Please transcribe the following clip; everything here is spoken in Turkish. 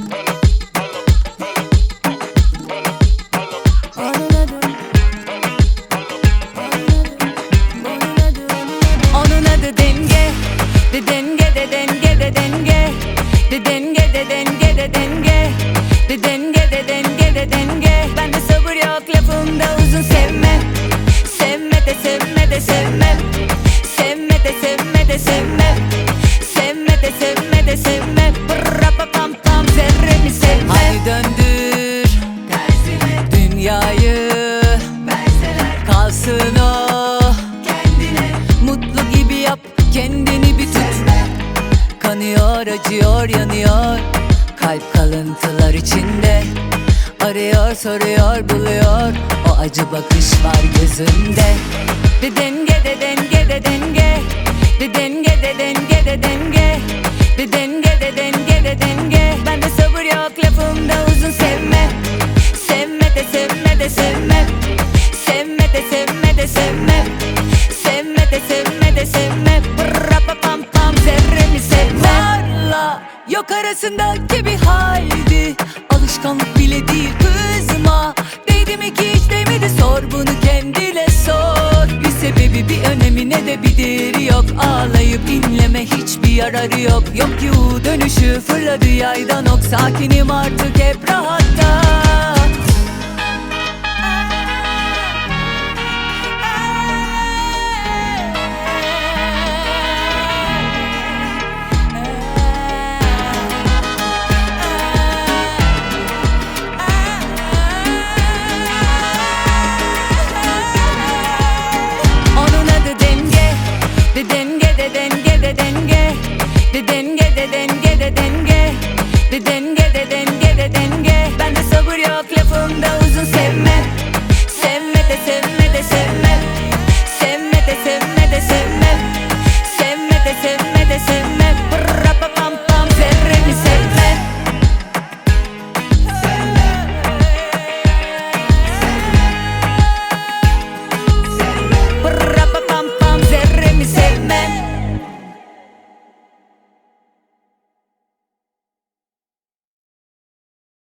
Onun adı denge. De denge de denge de denge. De denge de denge de denge. De denge de denge de denge. Bende sabır yok, lafımda uzun sevmem. Sevme de sevme de sevmem. Sevme de sevme de sevmem. Sevme de sevme de sevmem. Rapa pam pam zerremi sevmem. Hadi döndür tersine dünyayı, verseler kalsın o kendine. Mutlu gibi yap kendini bir tut. Kanıyor, acıyor, yanıyor. Kalp kalıntılar içinde. Arıyor, soruyor, buluyor. O acı bakış var gözünde. De denge de denge de denge. De denge de denge de denge. De denge de denge de denge. Bende sabır yok, lafımda uzun sevme. Sevme de sevme de sevmem. Sevme de sevme de sevmem. Sevme de sevme de sevmem. Rapa pam pam zerremi sevmem. Varla yok arasındaki bir haydi. Alışkanlık bile değil, kızma. Değdi mi ki hiç değmedi, sor bunu kendine sor. Bir sebebi, bir önemi, ne de bir değeri yok. Ağlayıp inleme, hiçbir yararı yok. Yok ki dönüşü, fırladı yaydan ok. Sakinim artık hep rahatta.